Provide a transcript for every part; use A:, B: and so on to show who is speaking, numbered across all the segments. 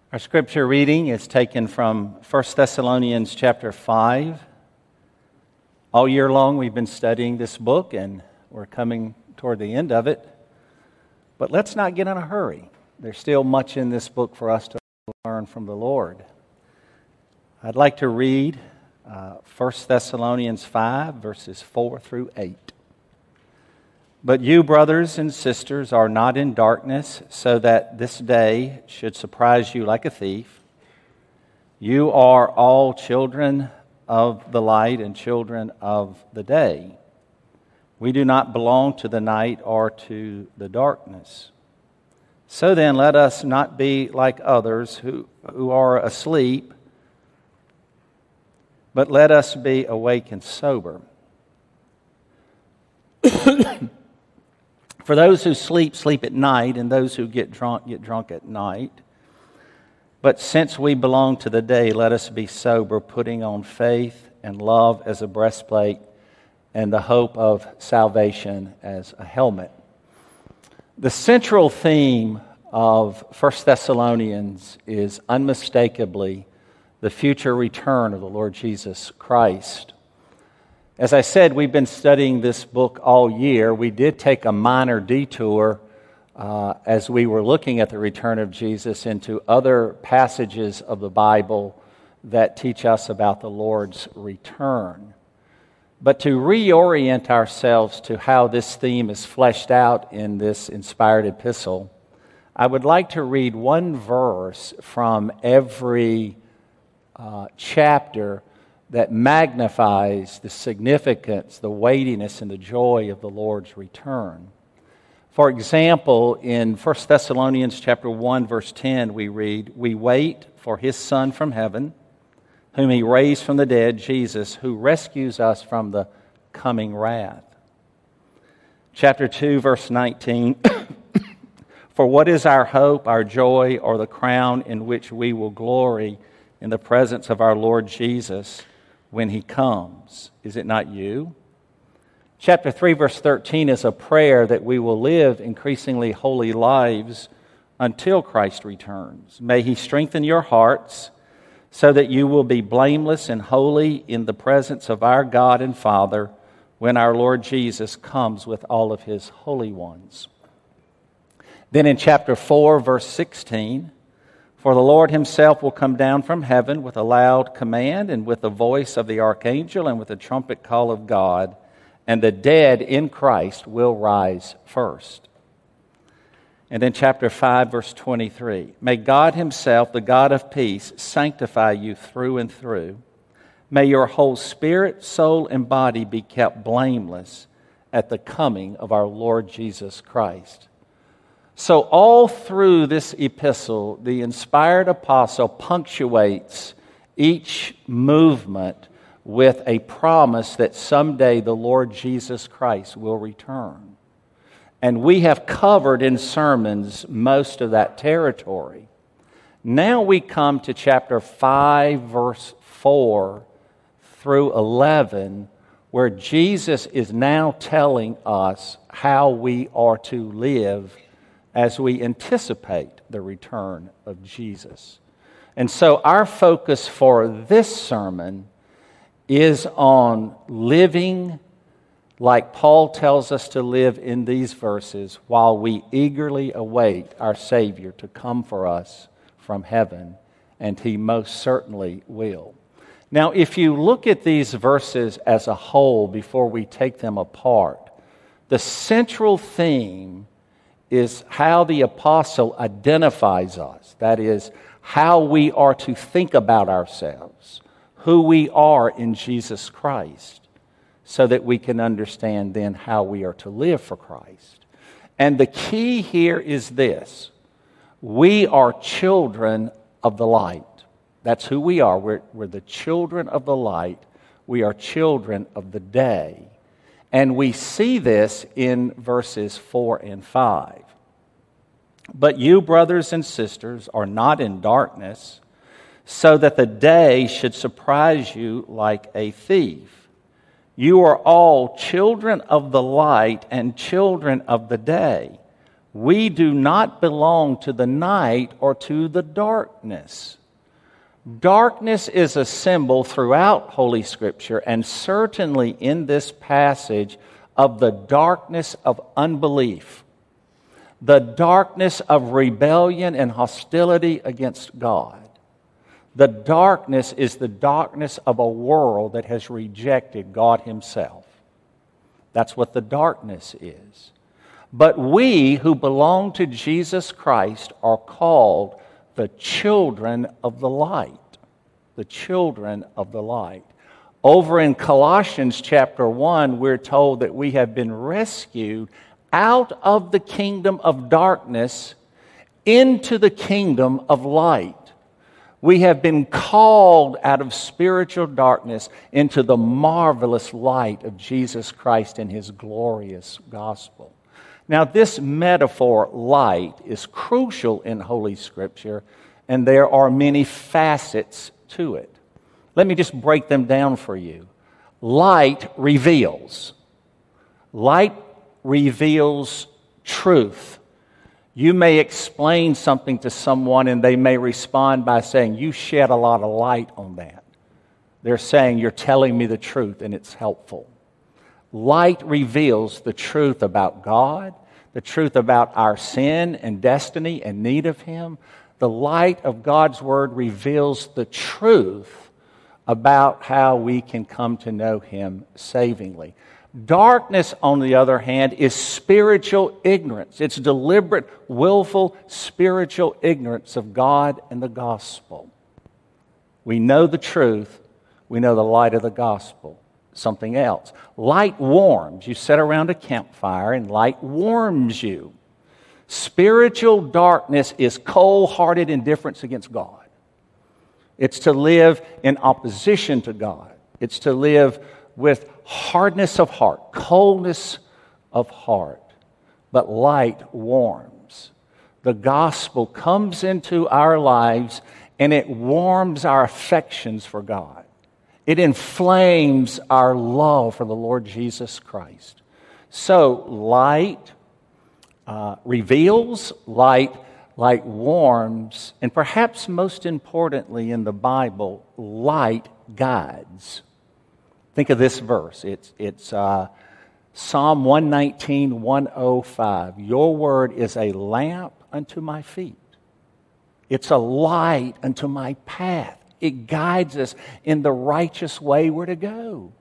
A: Our scripture reading is taken from 1 Thessalonians chapter 5. All year long we've been studying this book and we're coming toward the end of it. But let's not get in a hurry. There's still much in this book for us to learn from the Lord. I'd like to read 1 Thessalonians 5 verses 4 through 8. But you, brothers and sisters, are not in darkness, so that this day should surprise you like a thief. You are all children of the light and children of the day. We do not belong to the night or to the darkness. So then, let us not be like others who are asleep, but let us be awake and sober. For those who sleep, sleep at night, and those who get drunk at night. But since we belong to the day, let us be sober, putting on faith and love as a breastplate, and the hope of salvation as a helmet. The central theme of 1 Thessalonians is unmistakably the future return of the Lord Jesus Christ. As I said, we've been studying this book all year. We did take a minor detour as we were looking at the return of Jesus into other passages of the Bible that teach us about the Lord's return. But to reorient ourselves to how this theme is fleshed out in this inspired epistle, I would like to read one verse from every chapter that magnifies the significance, the weightiness, and the joy of the Lord's return. For example, in 1 Thessalonians chapter 1, verse 10, we read, "We wait for His Son from heaven, whom He raised from the dead, Jesus, who rescues us from the coming wrath." Chapter 2, verse 19, "For what is our hope, our joy, or the crown in which we will glory in the presence of our Lord Jesus when He comes? Is it not you?" Chapter 3, verse 13 is a prayer that we will live increasingly holy lives until Christ returns. "May He strengthen your hearts so that you will be blameless and holy in the presence of our God and Father when our Lord Jesus comes with all of His holy ones." Then in chapter 4, verse 16, "For the Lord Himself will come down from heaven with a loud command and with the voice of the archangel and with the trumpet call of God, and the dead in Christ will rise first." And then chapter 5, verse 23, "May God Himself, the God of peace, sanctify you through and through. May your whole spirit, soul, and body be kept blameless at the coming of our Lord Jesus Christ." So all through this epistle, the inspired apostle punctuates each movement with a promise that someday the Lord Jesus Christ will return. And we have covered in sermons most of that territory. Now we come to chapter 5, verse 4 through 11, where Jesus is now telling us how we are to live as we anticipate the return of Jesus. And so our focus for this sermon is on living like Paul tells us to live in these verses while we eagerly await our Savior to come for us from heaven, and He most certainly will. Now, if you look at these verses as a whole before we take them apart, the central theme is how the apostle identifies us. That is, how we are to think about ourselves, who we are in Jesus Christ, so that we can understand then how we are to live for Christ. And the key here is this: we are children of the light. That's who we are. We're the children of the light. We are children of the day. And we see this in verses 4 and 5. "But you, brothers and sisters, are not in darkness, so that the day should surprise you like a thief. You are all children of the light and children of the day. We do not belong to the night or to the darkness. Darkness is a symbol throughout Holy Scripture, and certainly in this passage, of the darkness of unbelief, the darkness of rebellion and hostility against God. The darkness is the darkness of a world that has rejected God Himself. That's what the darkness is. But we who belong to Jesus Christ are called the children of the light. The children of the light. Over in Colossians chapter 1, we're told that we have been rescued out of the kingdom of darkness into the kingdom of light. We have been called out of spiritual darkness into the marvelous light of Jesus Christ and His glorious gospel. Now, this metaphor, light, is crucial in Holy Scripture, and there are many facets to it. Let me just break them down for you. Light reveals. Light reveals truth. You may explain something to someone and they may respond by saying, "You shed a lot of light on that." They're saying, "You're telling me the truth and it's helpful." Light reveals the truth about God, the truth about our sin and destiny and need of Him. The light of God's Word reveals the truth about how we can come to know Him savingly. Darkness, on the other hand, is spiritual ignorance. It's deliberate, willful, spiritual ignorance of God and the gospel. We know the truth. We know the light of the gospel. Something else. Light warms. You sit around a campfire and light warms you. Spiritual darkness is cold-hearted indifference against God. It's to live in opposition to God. It's to live with hardness of heart, coldness of heart. But light warms. The gospel comes into our lives and it warms our affections for God. It inflames our love for the Lord Jesus Christ. So light reveals, light warms, and perhaps most importantly in the Bible, light guides. Think of this verse. It's Psalm 119, 105. Your word is a lamp unto my feet. It's a light unto my path. It guides us in the righteous way we're to go.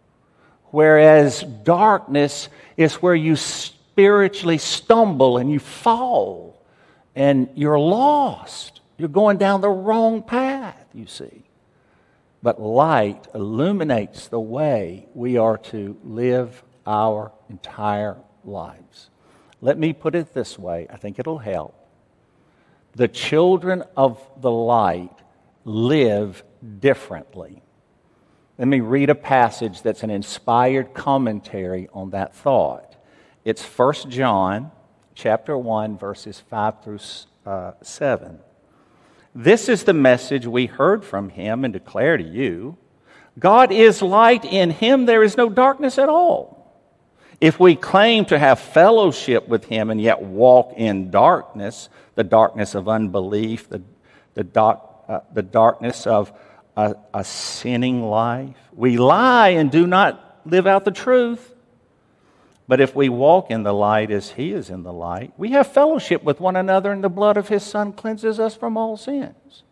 A: Whereas darkness is where you spiritually stumble and you fall and you're lost. You're going down the wrong path, you see. But light illuminates the way we are to live our entire lives. Let me put it this way. I think it'll help. The children of the light live differently. Let me read a passage that's an inspired commentary on that thought. It's 1 John chapter 1, verses 5 through 7. This is the message we heard from Him and declare to you. God is light. In Him there is no darkness at all. If we claim to have fellowship with Him and yet walk in darkness, the darkness of unbelief, the darkness of a sinning life, we lie and do not live out the truth. But if we walk in the light as He is in the light, we have fellowship with one another, and the blood of His Son cleanses us from all sins.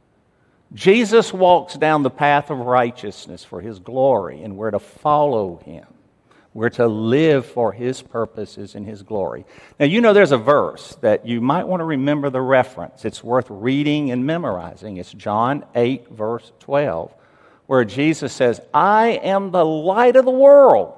A: Jesus walks down the path of righteousness for His glory, and we're to follow Him. We're to live for His purposes and His glory. Now, you know there's a verse that you might want to remember the reference. It's worth reading and memorizing. It's John 8, verse 12, where Jesus says, I am the light of the world.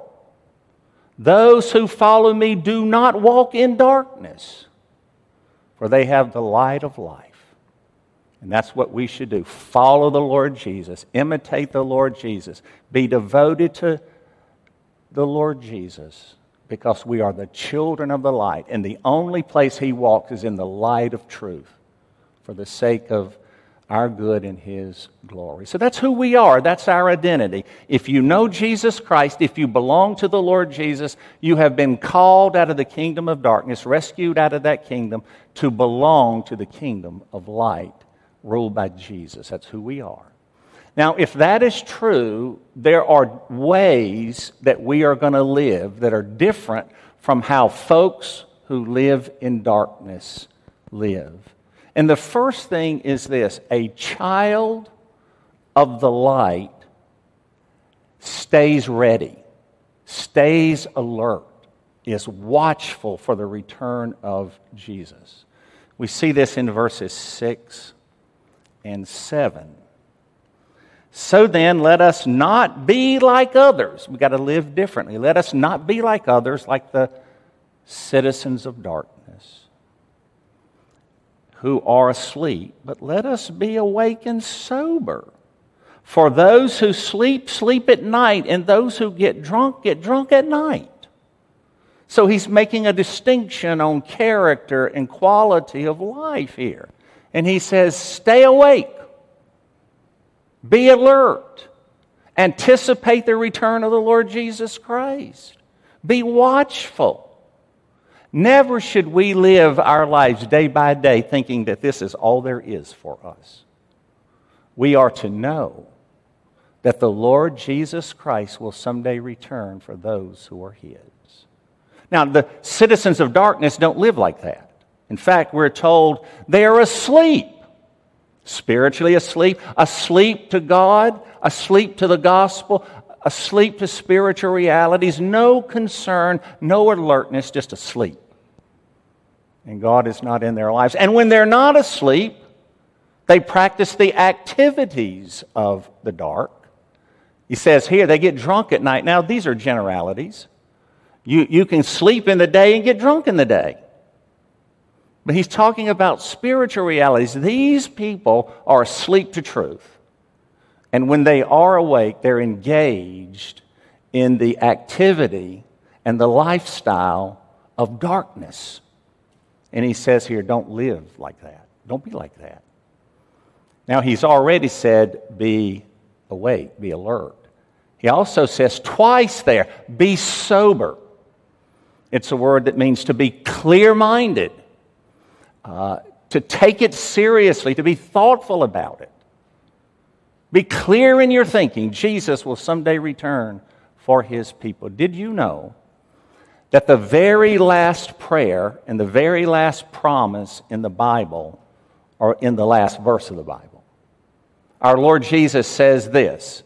A: Those who follow me do not walk in darkness, for they have the light of life. And that's what we should do. Follow the Lord Jesus. Imitate the Lord Jesus. Be devoted to the Lord Jesus, because we are the children of the light. And the only place He walks is in the light of truth, for the sake of our good and His glory. So that's who we are. That's our identity. If you know Jesus Christ, if you belong to the Lord Jesus, you have been called out of the kingdom of darkness, rescued out of that kingdom, to belong to the kingdom of light, ruled by Jesus. That's who we are. Now, if that is true, there are ways that we are going to live that are different from how folks who live in darkness live. And the first thing is this: a child of the light stays ready, stays alert, is watchful for the return of Jesus. We see this in verses 6 and 7. So then, let us not be like others. We've got to live differently. Let us not be like others, like the citizens of darkness, who are asleep, but let us be awake and sober. For those who sleep, sleep at night, and those who get drunk at night. So he's making a distinction on character and quality of life here. And he says, stay awake. Be alert. Anticipate the return of the Lord Jesus Christ. Be watchful. Never should we live our lives day by day thinking that this is all there is for us. We are to know that the Lord Jesus Christ will someday return for those who are His. Now, the citizens of darkness don't live like that. In fact, we're told they are asleep. Spiritually asleep, asleep to God, asleep to the gospel, asleep to spiritual realities, no concern, no alertness, just asleep. And God is not in their lives. And when they're not asleep, they practice the activities of the dark. He says here, they get drunk at night. Now, these are generalities. You can sleep in the day and get drunk in the day. But he's talking about spiritual realities. These people are asleep to truth. And when they are awake, they're engaged in the activity and the lifestyle of darkness. And he says here, don't live like that. Don't be like that. Now, he's already said, be awake, be alert. He also says twice there, be sober. It's a word that means to be clear-minded. To take it seriously, to be thoughtful about it. Be clear in your thinking. Jesus will someday return for His people. Did you know that the very last prayer and the very last promise in the Bible are in the last verse of the Bible? Our Lord Jesus says this: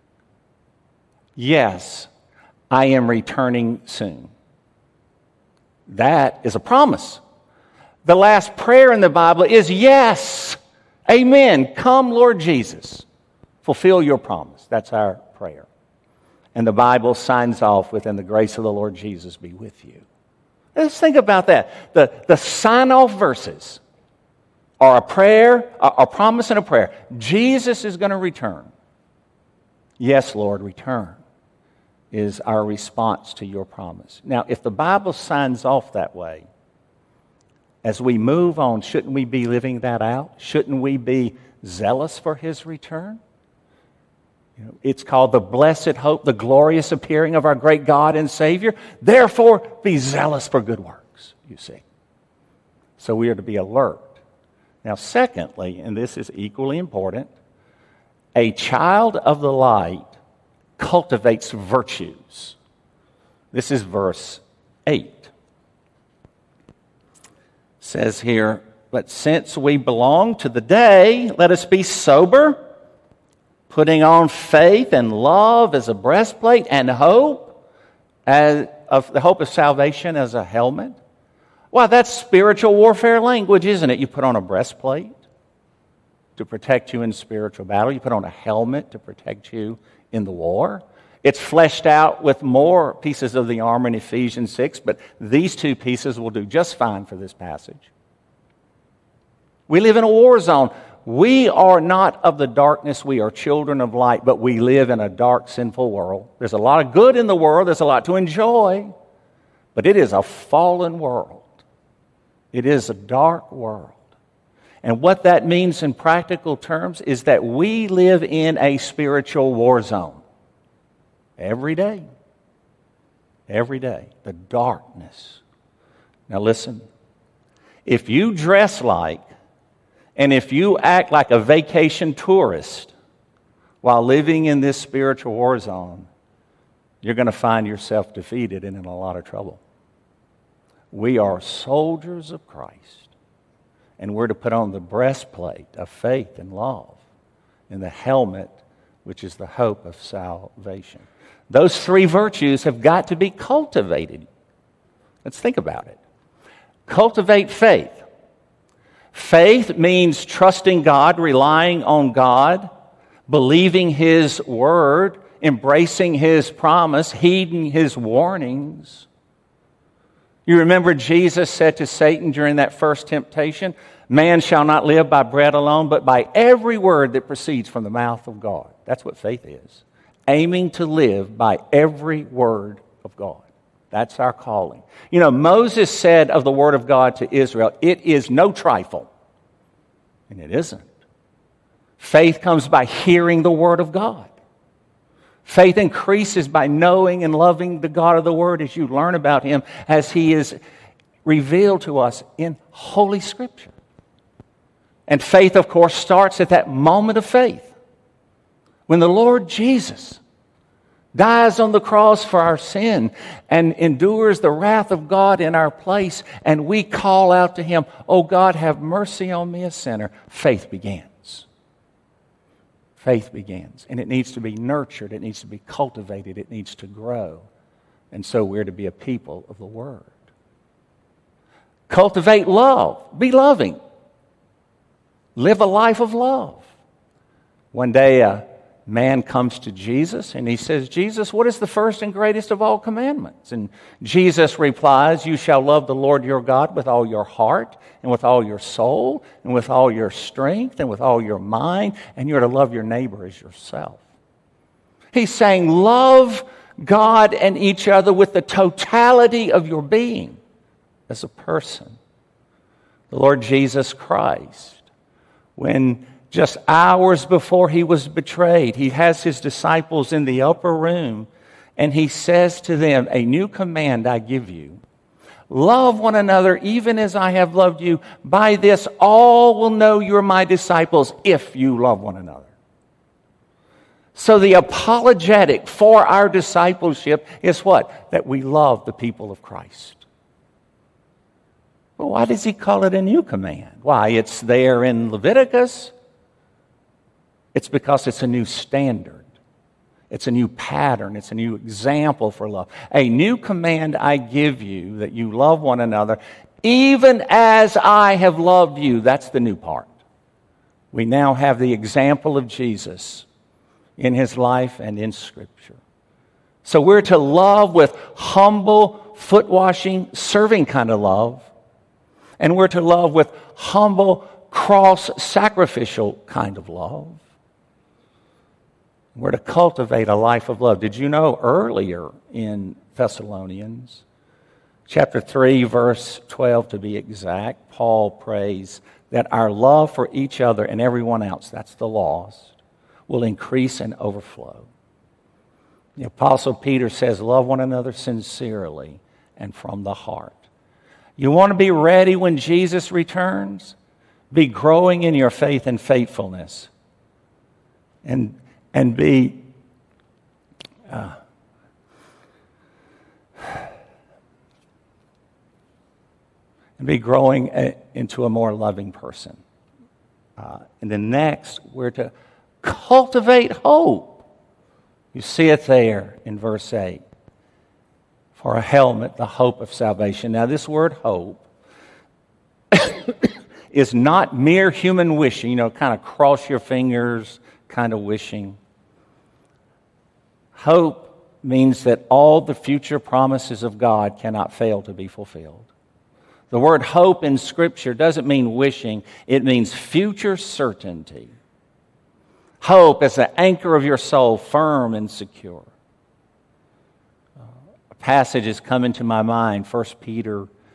A: yes, I am returning soon. That is a promise. The last prayer in the Bible is yes, amen, come Lord Jesus, fulfill your promise. That's our prayer. And the Bible signs off with, and the grace of the Lord Jesus be with you. Let's think about that. The sign-off verses are a prayer, a promise and a prayer. Jesus is going to return. Yes, Lord, return is our response to your promise. Now, if the Bible signs off that way, as we move on, shouldn't we be living that out? Shouldn't we be zealous for His return? It's called the blessed hope, the glorious appearing of our great God and Savior. Therefore, be zealous for good works, you see. So we are to be alert. Now, secondly, and this is equally important, a child of the light cultivates virtues. This is verse 8. Says here, but since we belong to the day, let us be sober, putting on faith and love as a breastplate, and hope, the hope of salvation as a helmet. Well, that's spiritual warfare language, isn't it? You put on a breastplate to protect you in spiritual battle. You put on a helmet to protect you in the war. It's fleshed out with more pieces of the armor in Ephesians 6, but these two pieces will do just fine for this passage. We live in a war zone. We are not of the darkness. We are children of light, but we live in a dark, sinful world. There's a lot of good in the world. There's a lot to enjoy, but it is a fallen world. It is a dark world. And what that means in practical terms is that we live in a spiritual war zone. Every day. Every day. The darkness. Now listen. If you dress like, and if you act like a vacation tourist while living in this spiritual war zone, you're going to find yourself defeated and in a lot of trouble. We are soldiers of Christ, and we're to put on the breastplate of faith and love and the helmet, which is the hope of salvation. Those three virtues have got to be cultivated. Let's think about it. Cultivate faith. Faith means trusting God, relying on God, believing His word, embracing His promise, heeding His warnings. You remember Jesus said to Satan during that first temptation, "Man shall not live by bread alone, but by every word that proceeds from the mouth of God." That's what faith is. Aiming to live by every word of God. That's our calling. You know, Moses said of the word of God to Israel, "It is no trifle." And it isn't. Faith comes by hearing the word of God. Faith increases by knowing and loving the God of the Word as you learn about Him, as He is revealed to us in Holy Scripture. And faith, of course, starts at that moment of faith. When the Lord Jesus dies on the cross for our sin and endures the wrath of God in our place, and we call out to Him, "Oh God, have mercy on me, a sinner," faith begins. Faith begins, and it needs to be nurtured, it needs to be cultivated, it needs to grow. And so we're to be a people of the Word. Cultivate love. Be loving. Live a life of love. One day a man comes to Jesus and he says, "Jesus, what is the first and greatest of all commandments?" And Jesus replies, "You shall love the Lord your God with all your heart and with all your soul and with all your strength and with all your mind, and you're to love your neighbor as yourself." He's saying love God and each other with the totality of your being as a person. The Lord Jesus Christ, when just hours before He was betrayed, He has His disciples in the upper room, and He says to them, "A new command I give you. Love one another even as I have loved you. By this all will know you're my disciples if you love one another." So the apologetic for our discipleship is what? That we love the people of Christ. Well, why does He call it a new command? Why, it's there in Leviticus. It's because it's a new standard. It's a new pattern. It's a new example for love. "A new command I give you, that you love one another, even as I have loved you." That's the new part. We now have the example of Jesus in His life and in Scripture. So we're to love with humble, foot-washing, serving kind of love. And we're to love with humble, cross-sacrificial kind of love. We're to cultivate a life of love. Did you know earlier in Thessalonians, chapter 3, verse 12 to be exact, Paul prays that our love for each other and everyone else, that's the lost, will increase and overflow. The Apostle Peter says, "Love one another sincerely and from the heart." You want to be ready when Jesus returns? Be growing in your faith and faithfulness. And be growing into a more loving person. And then next, we're to cultivate hope. You see it there in verse 8. For a helmet, the hope of salvation. Now, this word hope is not mere human wishing, kind of cross your fingers kind of wishing. Hope means that all the future promises of God cannot fail to be fulfilled. The word hope in Scripture doesn't mean wishing, it means future certainty. Hope as the anchor of your soul, firm and secure. A passage has come into my mind, 1 Peter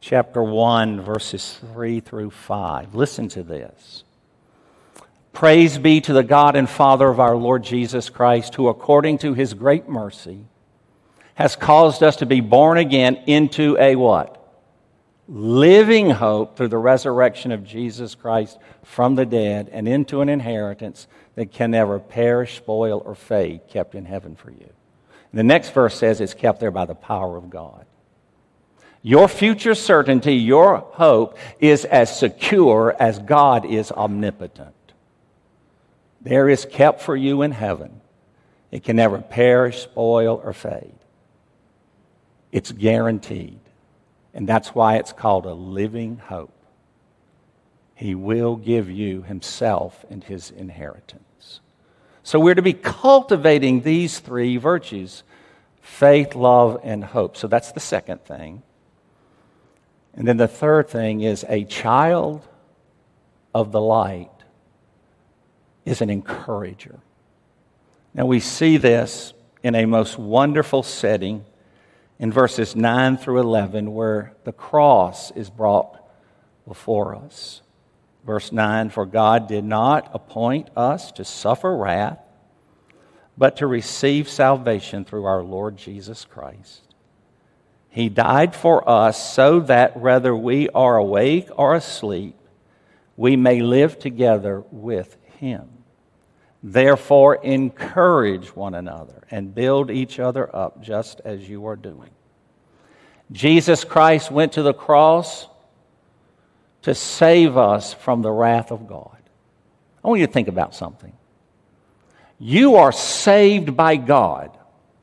A: chapter 1, verses 3 through 5. Listen to this. Praise be to the God and Father of our Lord Jesus Christ, who according to his great mercy has caused us to be born again into a what? Living hope through the resurrection of Jesus Christ from the dead, and into an inheritance that can never perish, spoil, or fade, kept in heaven for you. And the next verse says it's kept there by the power of God. Your future certainty, your hope, is as secure as God is omnipotent. There is kept for you in heaven. It can never perish, spoil, or fade. It's guaranteed. And that's why it's called a living hope. He will give you himself and his inheritance. So we're to be cultivating these three virtues: faith, love, and hope. So that's the second thing. And then the third thing is a child of the light is an encourager. Now we see this in a most wonderful setting in verses 9 through 11, where the cross is brought before us. Verse 9, for God did not appoint us to suffer wrath, but to receive salvation through our Lord Jesus Christ. He died for us so that whether we are awake or asleep, we may live together with him. Therefore, encourage one another and build each other up just as you are doing. Jesus Christ went to the cross to save us from the wrath of God. I want you to think about something. You are saved by God.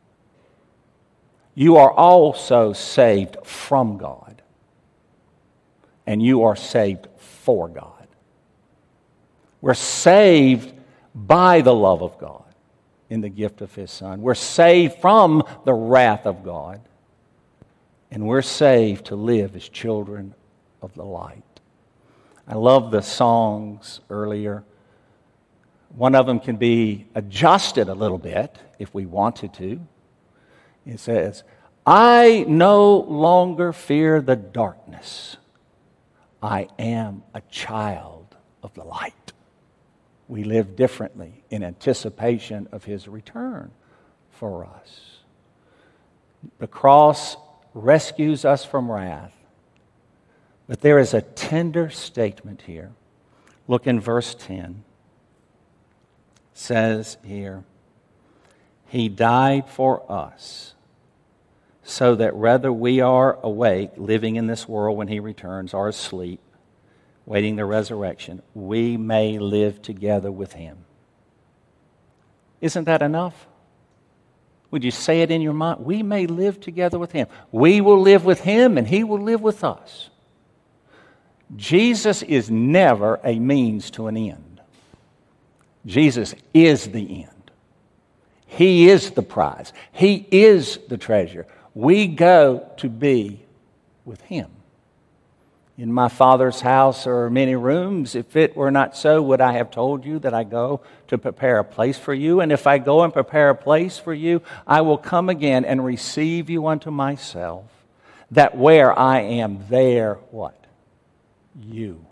A: You are also saved from God. And you are saved for God. We're saved by the love of God in the gift of his Son. We're saved from the wrath of God. And we're saved to live as children of the light. I love the songs earlier. One of them can be adjusted a little bit if we wanted to. It says, I no longer fear the darkness. I am a child of the light. We live differently in anticipation of his return for us. The cross rescues us from wrath. But there is a tender statement here. Look in verse 10. It says here, he died for us so that whether we are awake, living in this world when he returns, or asleep, waiting the resurrection, we may live together with him. Isn't that enough? Would you say it in your mind? We may live together with him. We will live with him and he will live with us. Jesus is never a means to an end. Jesus is the end. He is the prize. He is the treasure. We go to be with him. In my Father's house are many rooms. If it were not so, would I have told you that I go to prepare a place for you? And if I go and prepare a place for you, I will come again and receive you unto myself, that where I am, there, what? You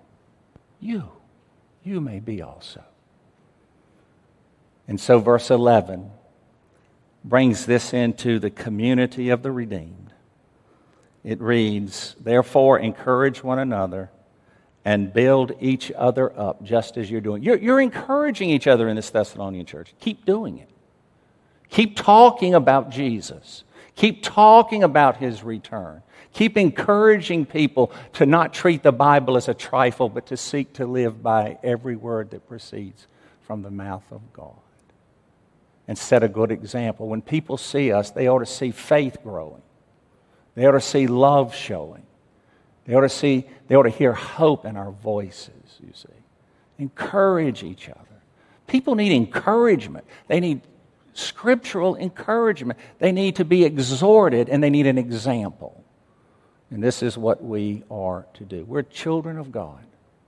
A: may be also. And so verse 11 brings this into the community of the redeemed. It reads, therefore encourage one another and build each other up just as you're doing. You're encouraging each other in this Thessalonian church. Keep doing it. Keep talking about Jesus. Keep talking about his return. Keep encouraging people to not treat the Bible as a trifle, but to seek to live by every word that proceeds from the mouth of God. And set a good example. When people see us, they ought to see faith growing. They ought to see love showing. They ought to hear hope in our voices, you see. Encourage each other. People need encouragement. They need scriptural encouragement. They need to be exhorted, and they need an example. And this is what we are to do. We're children of God.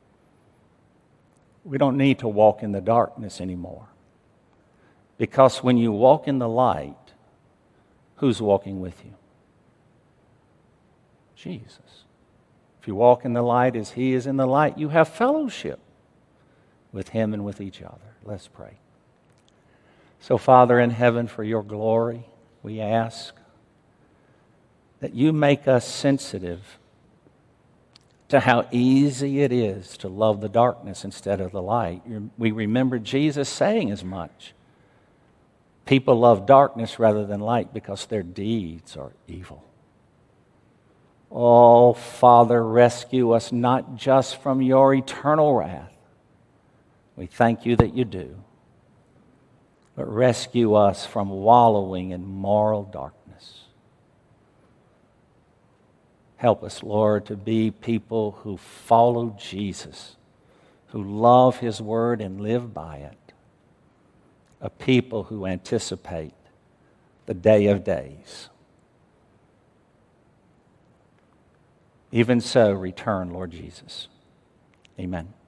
A: We don't need to walk in the darkness anymore. Because when you walk in the light, who's walking with you? Jesus. If you walk in the light as He is in the light, you have fellowship with Him and with each other. Let's pray. So, Father in heaven, for your glory, we ask that you make us sensitive to how easy it is to love the darkness instead of the light. We remember Jesus saying as much. People love darkness rather than light because their deeds are evil. Oh, Father, rescue us not just from your eternal wrath. We thank you that you do. But rescue us from wallowing in moral darkness. Help us, Lord, to be people who follow Jesus, who love His word and live by it. A people who anticipate the day of days. Even so, return, Lord Jesus. Amen.